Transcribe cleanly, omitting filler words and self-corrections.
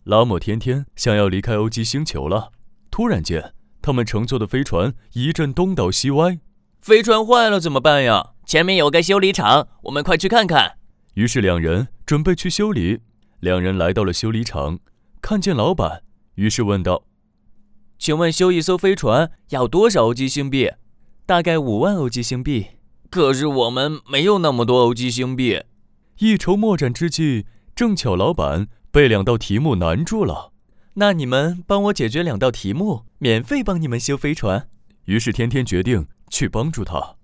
拉莫天天想要离开欧基星球了。突然间，他们乘坐的飞船一阵东倒西歪。 飞船坏了怎么办呀？前面有个修理厂，我们快去看看。 于是两人准备去修理。两人来到了修理厂，看见老板，于是问道： 请问修一艘飞船要多少欧基星币？ 大概5万欧基星币。 可是我们没有那么多欧基星币。 一筹莫展之际，正巧老板被2道题目难住了。 那你们帮我解决2道题目，免费帮你们修飞船。 于是天天决定去帮助他。